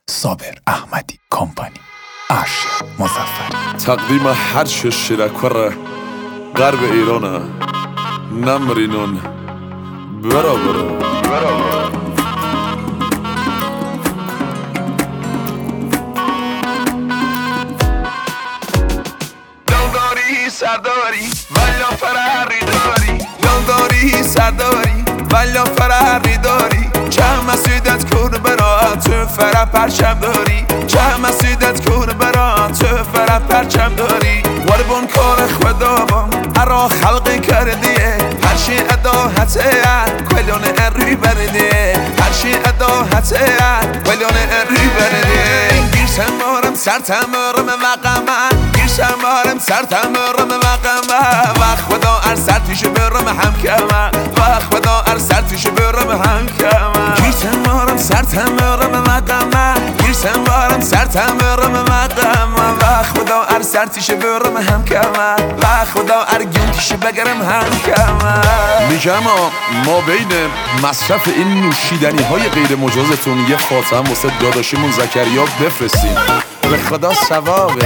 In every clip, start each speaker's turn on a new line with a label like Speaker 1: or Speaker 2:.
Speaker 1: صابر احمدی کمپانی ارشد مظفری
Speaker 2: تقدیم هر شیرکور غرب ایرانه نمرینون برا
Speaker 3: دلداری سرداری ولا فراری داری دلداری سرداری ولا فراری داری چه مسیدت کن برا تو فرا پرچم داری چه مسیدت کن برا تو فرا پرچم داری وربون کار خدا بام ارا خلقی کردیه هر شی ادا حته کلون اری بردیه هر شی ادا حته کلون اری بردیه گیرسم مارم سرتم مارم مقامه گیرسم مارم سرتم مارم مقامه و خدا ار سرتیش برم هم کمه و خدا ار سرتیش برم هم کمه گیرسم مارم سرتم مارم مقامه گیرسم مارم سرتم مارم مقامه و خدا ار سرتیش برم هم کمه و خدا ار گونتیش بگرم هم کمه.
Speaker 2: میگم ما بین مصرف این نوشیدنی های غیر مجازتون یه خاتم واسه داداشیمون زکریا بفرستین به خدا ثوابه.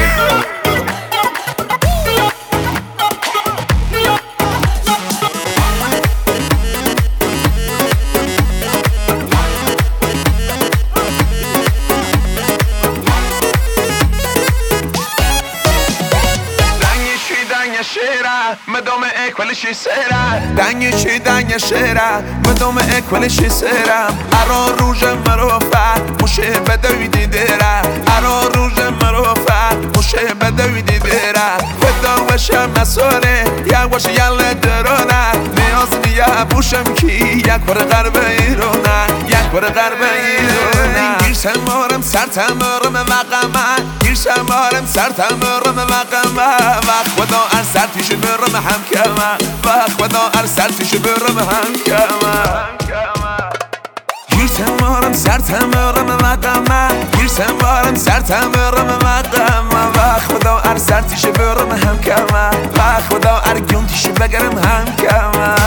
Speaker 3: مدام اکولشی سرم دنگی دنگ شیرم مدام اکولشی سرم ارا روژ مروفه موشه بدوی دیدره ارا روژ مروفه موشه بدوی دیدره خدا وشم مساره یک وش یل درانه نیاز نیه بوشم کی یک بر غرب ایرانه یک بر غرب ایرانه گیرسم مارم سرتم مارم مقامه گیرسم مارم سرتم مارم مقامه و خدا ار سرتیش برم هم کمه و خدا ار سرتیش برم هم کمه گیرسم مارم سرتم مارم مقامه گیرسم مارم سرتم مارم مقامه و خدا ار سرتیش برم هم کمه و خدا ار گونتیش بگرم هم کمه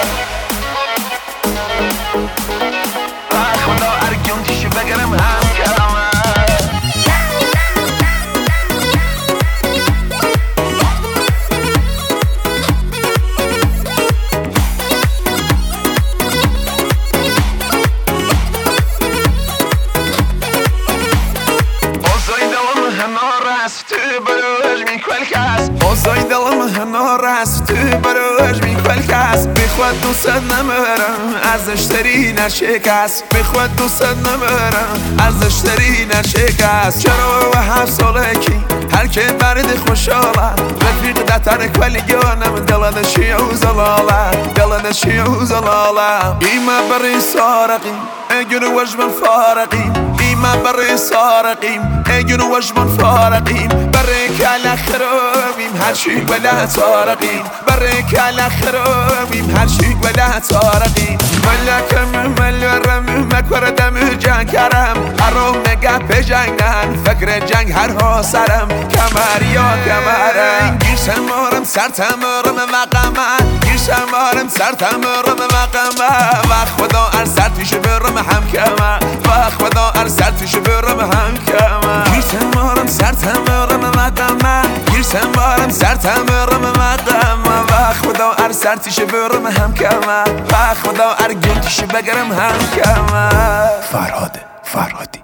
Speaker 3: و خدا ار گونتیش بگرم هم کمه. اوزای دلم هنار است تو براش میکل کس بخواد دوست نمرم ارزش تری نشکست بخواد دوست نمرم ارزش تری نشکست چرا و 7 ساله کی هر که برد خوشحاله رفیق دتر کلیگانم دلنشی و زلاله دلنشی و زلاله ایما بری سارقیم اگر وجبن فارقیم ایما بری سارقیم اگر وجبن فارقیم برای کل خرابیم هر شی ولا تارقیم برای کل خرابیم هر شی ولا تارقیم ملکم ملرم مکردم جنگ کرم ارام نگه جنگن فکر جنگ هر ها سرم کمر یا کمرم گیرسم مارم سرتم مارم مقامه گیرسم مارم سرتم مارم مقامه و خدا ار سرتیش برم هم کمه و خدا ار سرتیش برم هم کمه گیرسم مارم سرتم مارم مقامه گیرسم مارم سرتم مارم مقامه و خدا ار سرتیش برم هم کمه و خدا ار گونتیش بگرم هم کمه.
Speaker 1: فرهاد فرهادی